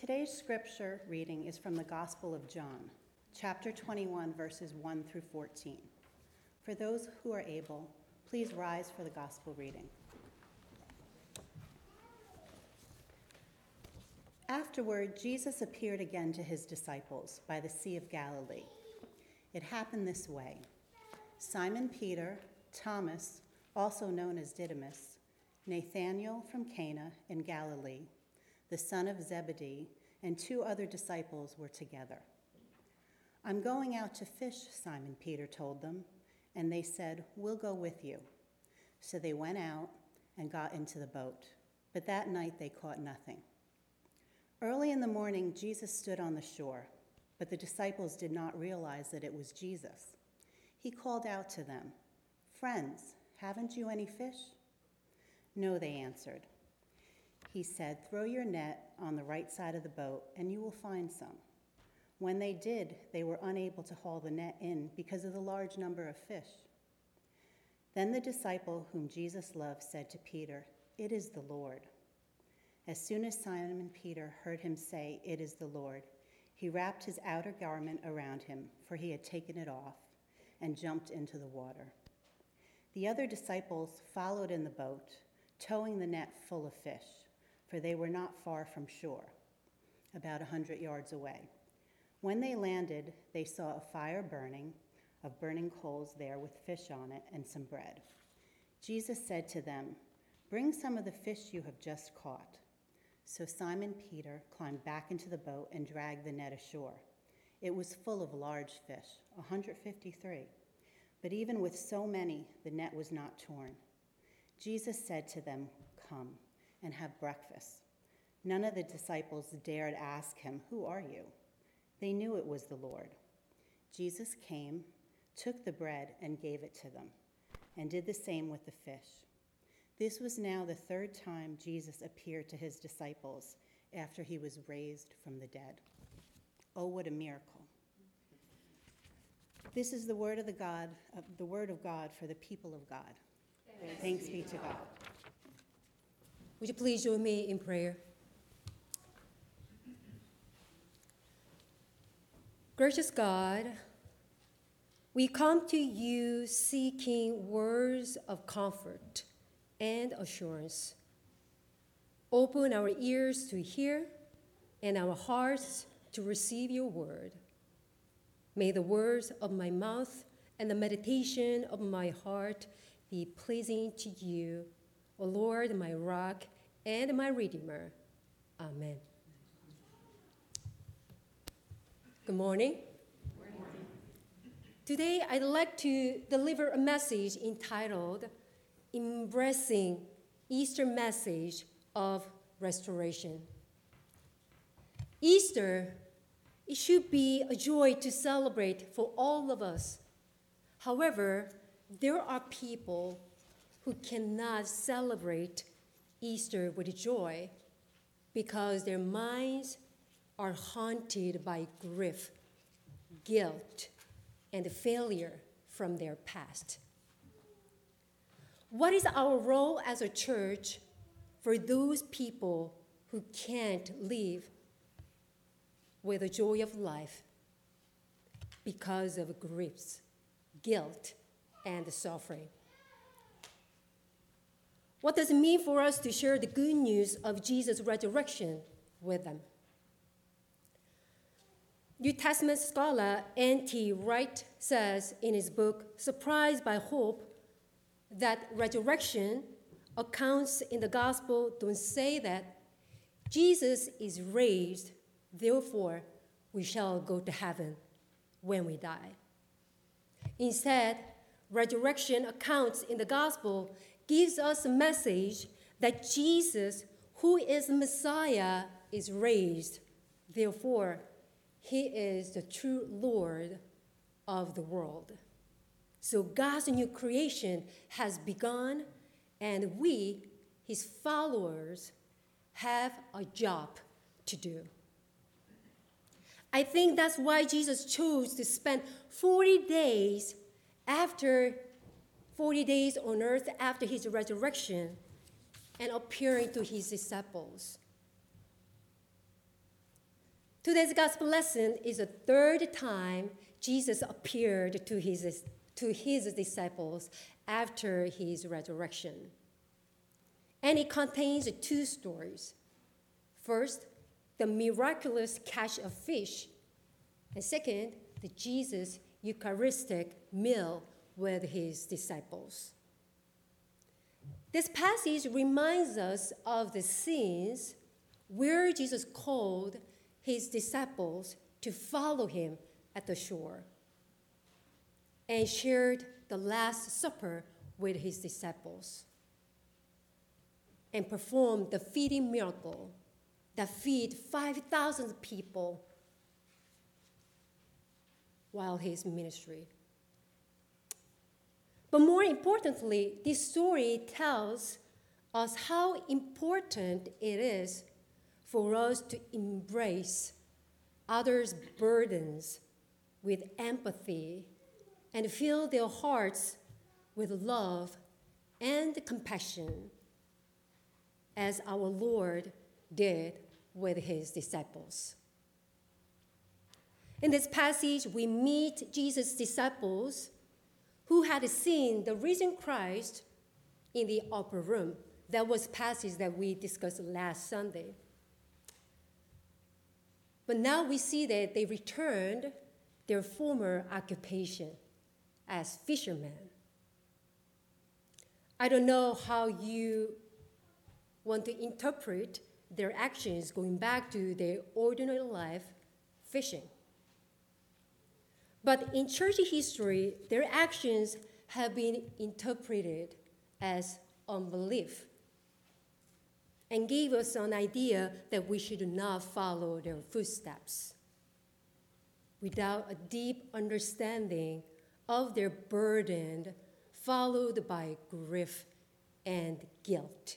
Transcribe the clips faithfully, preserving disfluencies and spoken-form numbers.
Today's scripture reading is from the Gospel of John, chapter twenty-one, verses one through fourteen. For those who are able, please rise for the gospel reading. Afterward, Jesus appeared again to his disciples by the Sea of Galilee. It happened this way. Simon Peter, Thomas, also known as Didymus, Nathanael from Cana in Galilee, the son of Zebedee, and two other disciples were together. "I'm going out to fish," Simon Peter told them, and they said, "We'll go with you." So they went out and got into the boat, but that night they caught nothing. Early in the morning, Jesus stood on the shore, but the disciples did not realize that it was Jesus. He called out to them, "Friends, haven't you any fish?" "No," they answered. He said, "Throw your net on the right side of the boat, and you will find some." When they did, they were unable to haul the net in because of the large number of fish. Then the disciple whom Jesus loved said to Peter, "It is the Lord." As soon as Simon Peter heard him say, "It is the Lord," he wrapped his outer garment around him, for he had taken it off, and jumped into the water. The other disciples followed in the boat, towing the net full of fish, for they were not far from shore, about a hundred yards away. When they landed, they saw a fire burning, of burning coals there with fish on it and some bread. Jesus said to them, "Bring some of the fish you have just caught." So Simon Peter climbed back into the boat and dragged the net ashore. It was full of large fish, one hundred fifty-three. But even with so many, the net was not torn. Jesus said to them, "Come and have breakfast." None of the disciples dared ask him, "Who are you?" They knew it was the Lord. Jesus came, took the bread and gave it to them, and did the same with the fish. This was now the third time Jesus appeared to his disciples after he was raised from the dead. Oh, what a miracle. This is the word of the God, uh, the word of God for the people of God. Thanks, Thanks be to God. Would you please join me in prayer? Gracious God, we come to you seeking words of comfort and assurance. Open our ears to hear and our hearts to receive your word. May the words of my mouth and the meditation of my heart be pleasing to you, O Lord, my rock and my redeemer. Amen. Good morning. Good morning. Today, I'd like to deliver a message entitled Embracing Easter Message of Restoration. Easter, it should be a joy to celebrate for all of us. However, there are people who cannot celebrate Easter with joy because their minds are haunted by grief, guilt, and failure from their past. What is our role as a church for those people who can't live with the joy of life because of griefs, guilt, and suffering? What does it mean for us to share the good news of Jesus' resurrection with them? New Testament scholar N T Wright says in his book, Surprised by Hope, that resurrection accounts in the gospel don't say that Jesus is raised, therefore we shall go to heaven when we die. Instead, resurrection accounts in the gospel gives us a message that Jesus, who is the Messiah, is raised. Therefore, he is the true Lord of the world. So God's new creation has begun, and we, his followers, have a job to do. I think that's why Jesus chose to spend forty days after forty days on earth after his resurrection and appearing to his disciples. Today's gospel lesson is the third time Jesus appeared to his, to his disciples after his resurrection. And it contains two stories. First, the miraculous catch of fish. And second, the Jesus Eucharistic meal with his disciples. This passage reminds us of the scenes where Jesus called his disciples to follow him at the shore and shared the Last Supper with his disciples and performed the feeding miracle that feed five thousand people while his ministry. But more importantly, this story tells us how important it is for us to embrace others' burdens with empathy and fill their hearts with love and compassion, as our Lord did with his disciples. In this passage, we meet Jesus' disciples who had seen the risen Christ in the upper room. That was passage that we discussed last Sunday. But now we see that they returned their former occupation as fishermen. I don't know how you want to interpret their actions going back to their ordinary life fishing. But in church history, their actions have been interpreted as unbelief and gave us an idea that we should not follow their footsteps without a deep understanding of their burden, followed by grief and guilt.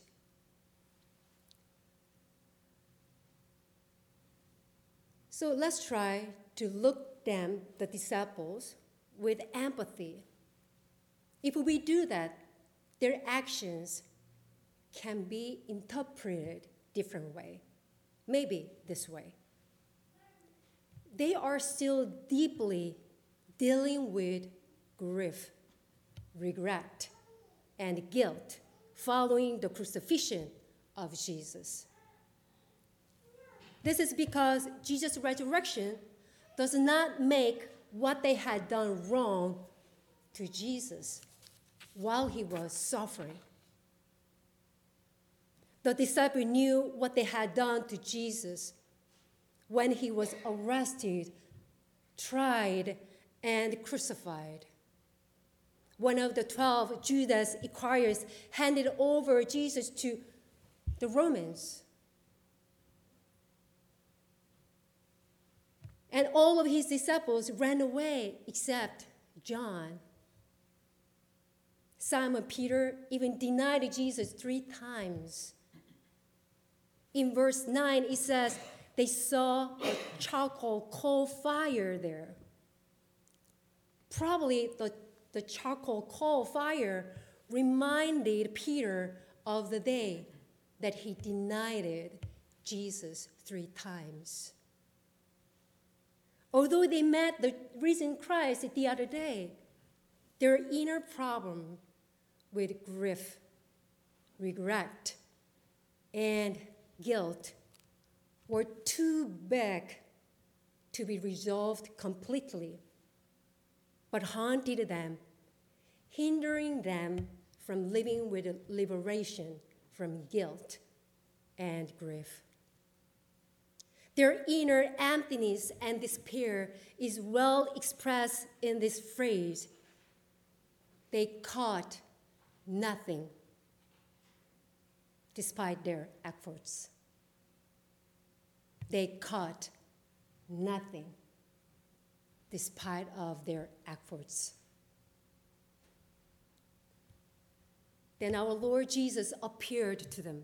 So let's try to look them, the disciples, with empathy. If we do that, their actions can be interpreted different way. Maybe this way. They are still deeply dealing with grief, regret, and guilt following the crucifixion of Jesus. This is because Jesus' resurrection does not make what they had done wrong to Jesus while he was suffering. The disciples knew what they had done to Jesus when he was arrested, tried, and crucified. One of the twelve, Judas Iscariot, handed over Jesus to the Romans. And all of his disciples ran away except John. Simon Peter even denied Jesus three times. In verse nine, it says, they saw a charcoal coal fire there. Probably the, the charcoal coal fire reminded Peter of the day that he denied Jesus three times. Although they met the risen Christ the other day, their inner problem with grief, regret, and guilt were too big to be resolved completely, but haunted them, hindering them from living with liberation from guilt and grief. Their inner emptiness and despair is well expressed in this phrase. They caught nothing despite their efforts. They caught nothing despite of their efforts. Then our Lord Jesus appeared to them.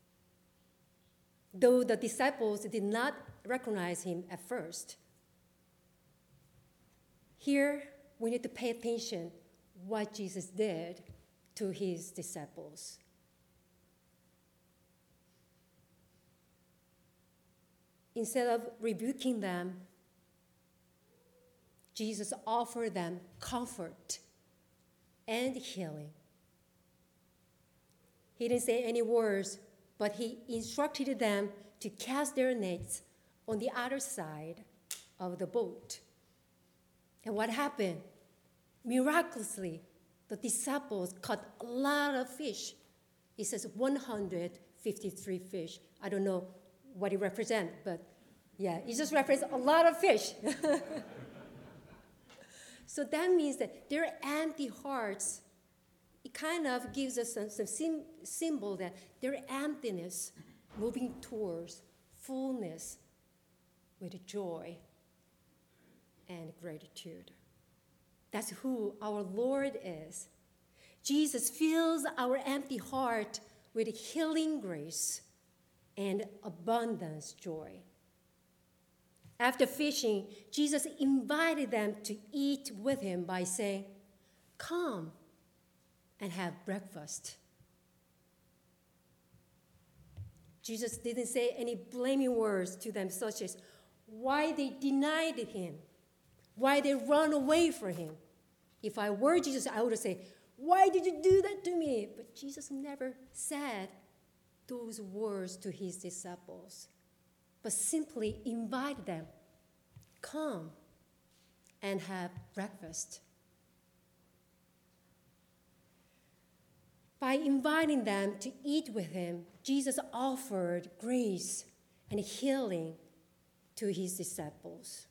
Though the disciples did not recognize him at first. Here, we need to pay attention what Jesus did to his disciples. instead of rebuking them, Jesus offered them comfort and healing. He didn't say any words, but he instructed them to cast their nets on the other side of the boat. And what happened? Miraculously, the disciples caught a lot of fish. It says one hundred fifty-three fish. I don't know what it represents, but yeah, it just represents a lot of fish. So that means that their empty hearts, it kind of gives us some, some sim, symbol that their emptiness moving towards fullness with joy and gratitude. That's who our Lord is. Jesus fills our empty heart with healing grace and abundance joy. After fishing, Jesus invited them to eat with him by saying, "Come and have breakfast." Jesus didn't say any blaming words to them, such as why they denied him, why they run away from him. If I were Jesus, I would say, "Why did you do that to me?" But Jesus never said those words to his disciples, but simply invited them, "Come and have breakfast." By inviting them to eat with him, Jesus offered grace and healing to his disciples.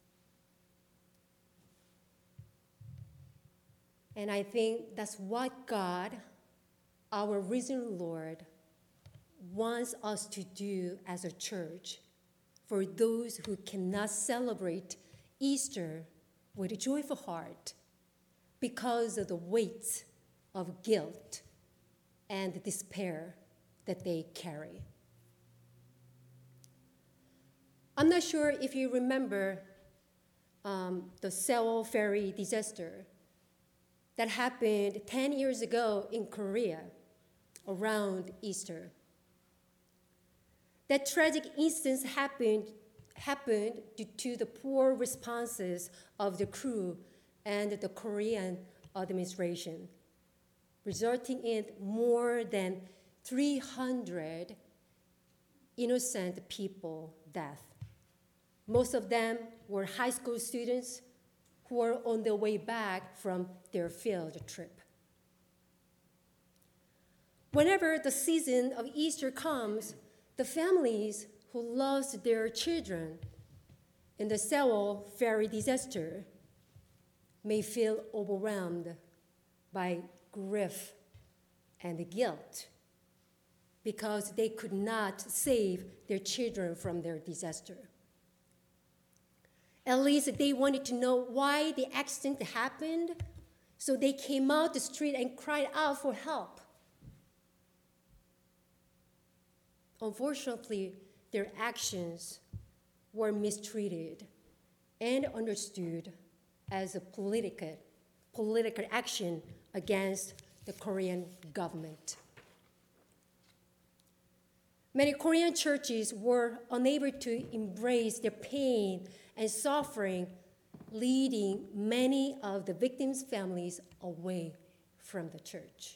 And I think that's what God, our risen Lord, wants us to do as a church for those who cannot celebrate Easter with a joyful heart because of the weight of guilt and despair that they carry. I'm not sure if you remember um, the Sewol ferry disaster that happened ten years ago in Korea around Easter. That tragic instance happened, happened due to the poor responses of the crew and the Korean administration, resulting in more than three hundred innocent people death. Most of them were high school students who were on their way back from their field trip. Whenever the season of Easter comes, the families who lost their children in the Sewol ferry disaster may feel overwhelmed by grief and guilt because they could not save their children from their disaster. At least they wanted to know why the accident happened, so they came out the street and cried out for help. Unfortunately, their actions were mistreated and understood as a political, political action against the Korean government. Many Korean churches were unable to embrace their pain and suffering, leading many of the victims' families away from the church.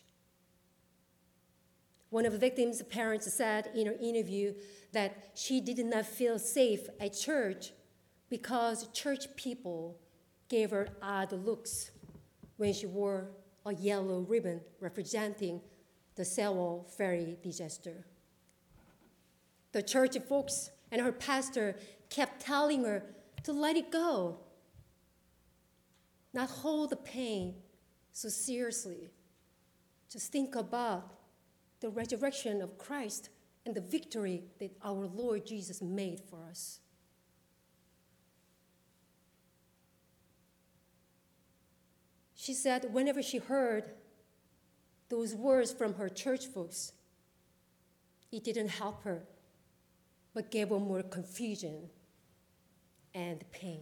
One of the victims' parents said in her interview that she did not feel safe at church because church people gave her odd looks when she wore a yellow ribbon representing the Sewol ferry disaster. The church folks and her pastor kept telling her to let it go, not hold the pain so seriously. Just think about the resurrection of Christ and the victory that our Lord Jesus made for us. She said whenever she heard those words from her church folks, it didn't help her, but gave her more confusion and pain.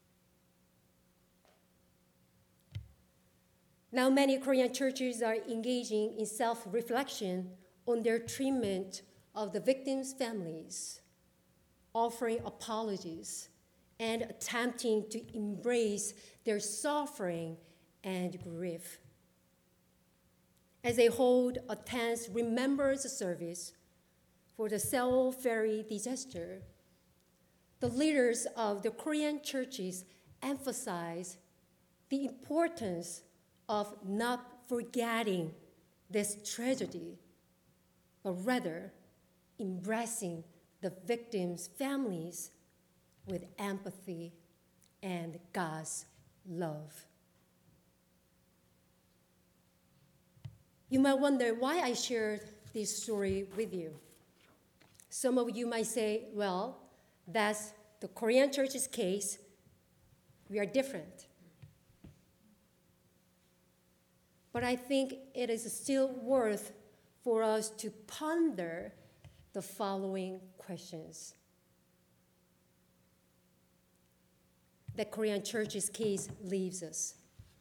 Now many Korean churches are engaging in self-reflection on their treatment of the victims' families. offering apologies and attempting to embrace their suffering and grief. As they hold a tense remembrance service for the Seoul ferry disaster, the leaders of the Korean churches emphasize the importance of not forgetting this tragedy, but rather embracing the victims' families with empathy and God's love. You might wonder why I shared this story with you. Some of you might say, well, that's the Korean church's case. We are different. But I think it is still worth for us to ponder the following questions. The Korean church's case leaves us.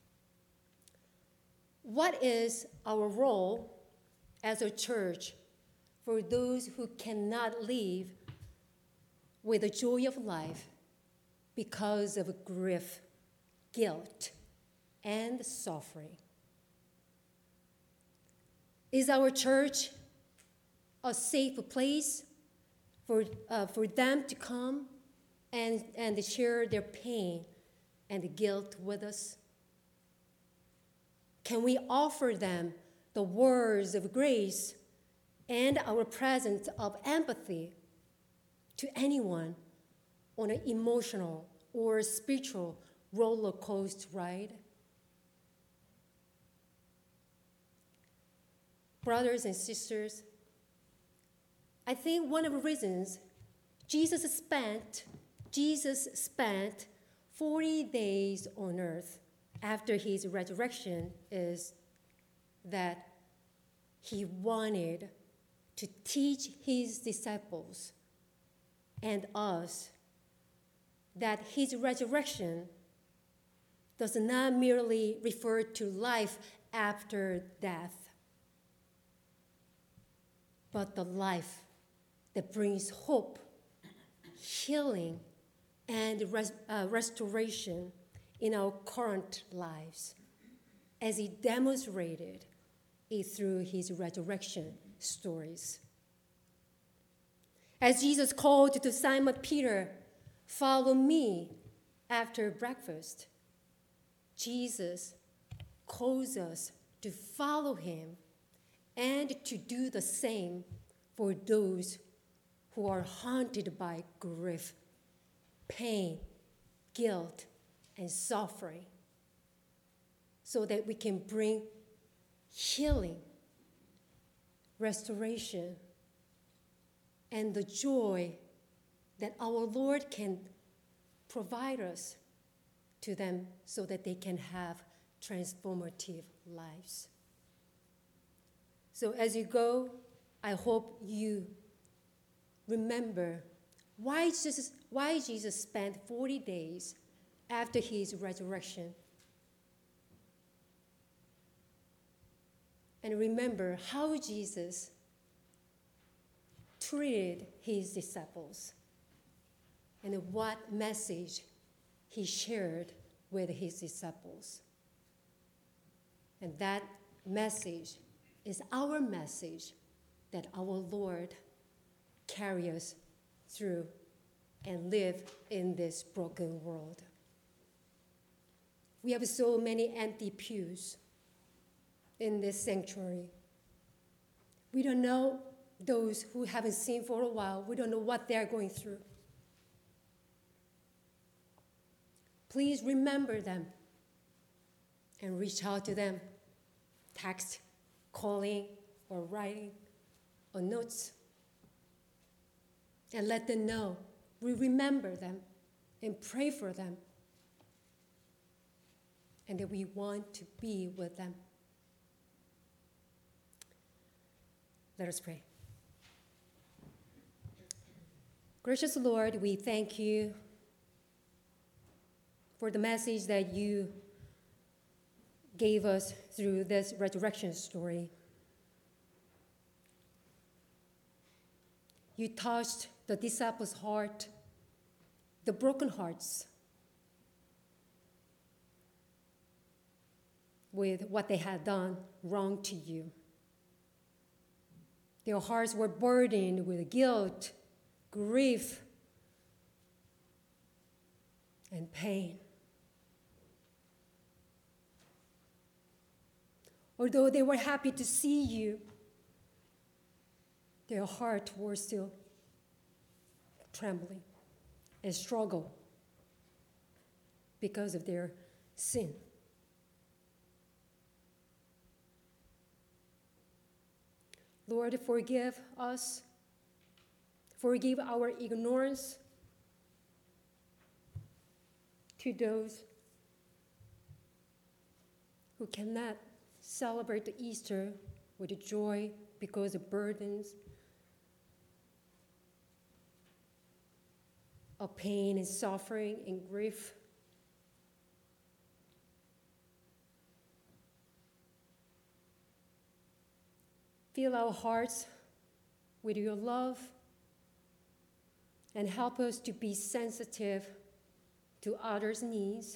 What is our role as a church for those who cannot live with the joy of life because of grief, guilt, and suffering? Is our church a safe place for, uh, for them to come and, and share their pain and guilt with us? Can we offer them the words of grace and our presence of empathy to anyone on an emotional or spiritual roller coaster ride? Brothers and sisters, I think one of the reasons Jesus spent, Jesus spent forty days on earth after his resurrection is that he wanted to teach his disciples and us that his resurrection does not merely refer to life after death, but the life that brings hope, healing, and res- uh, restoration in our current lives, as he demonstrated it through his resurrection stories. As Jesus called to Simon Peter, "Follow me," after breakfast, Jesus calls us to follow him and to do the same for those who are haunted by grief, pain, guilt, and suffering, so that we can bring healing, restoration, and the joy that our Lord can provide us to them so that they can have transformative lives. So as you go, I hope you remember why Jesus, why Jesus spent forty days after his resurrection. And remember how Jesus treated his disciples and what message he shared with his disciples. And that message is our message that our Lord carries us through and live in this broken world. We have so many empty pews in this sanctuary. We don't know those who haven't seen for a while. We don't know what they're going through. Please remember them and reach out to them. Text, calling, or writing, or notes. And let them know we remember them and pray for them, and that we want to be with them. Let us pray. Gracious Lord, we thank you for the message that you gave us through this resurrection story. You touched the disciples' heart, the broken hearts, with what they had done wrong to you. Their hearts were burdened with guilt, grief, and pain. Although they were happy to see you, their hearts were still trembling and struggle because of their sin. Lord, forgive us. Forgive our ignorance to those who cannot celebrate the Easter with joy because of burdens of pain and suffering and grief. Fill our hearts with your love and help us to be sensitive to others' needs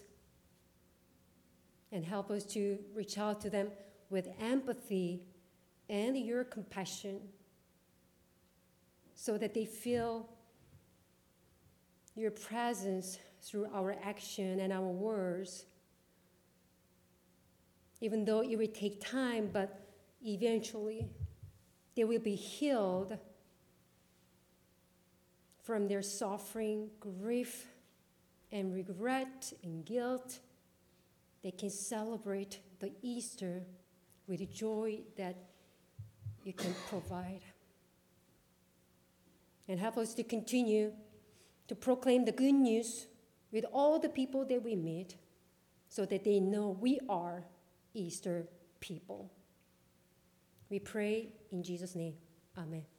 and help us to reach out to them with empathy and your compassion so that they feel your presence through our action and our words. Even though it will take time, but eventually they will be healed from their suffering, grief, and regret and guilt. They can celebrate the Easter with the joy that you can provide. And help us to continue to proclaim the good news with all the people that we meet so that they know we are Easter people. We pray in Jesus' name. Amen.